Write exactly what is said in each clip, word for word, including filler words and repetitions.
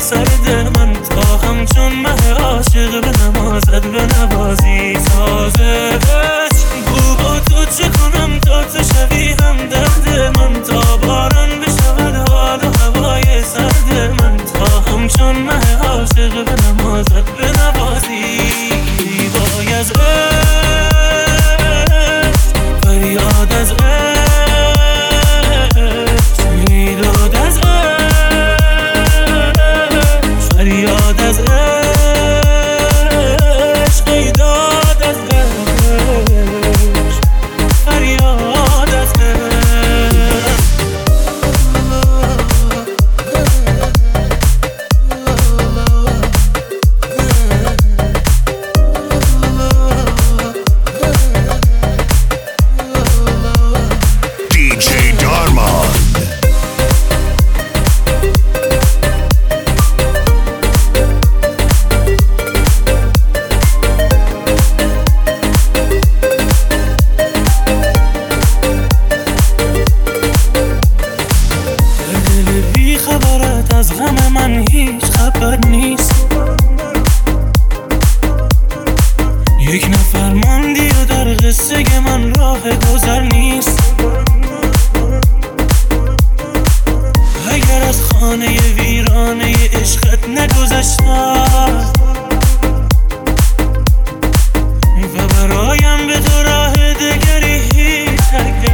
سرد من تا همچون مه عاشق به نمازت به نوازی تازه بو با تو چه کنم تا تو شوی هم درد من تا باران بشود حال و هوای سرد من تا همچون مه عاشق به نمازت به نوازی وای از فریاد از عشق میداد از عشق فریاد از عشق میداد از عشق فریاد از از غم من هیچ خبر نیست یک نفر ماندی و در قصه من راه گذر نیست اگر از خانه ویرانه عشقت نگذشتم و برایم به تو راه دگری هیچ اگر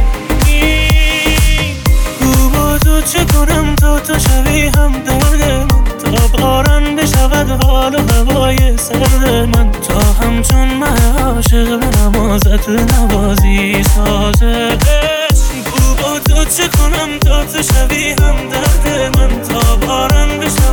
او با تو چه کنم تا تو شوی هم درد من تا باران بشود حال و هوای سرد من تا همچون مه عاشق به نمازت نوازی سازه او با تو چه کنم تا تو شوی هم درد من تا باران بشود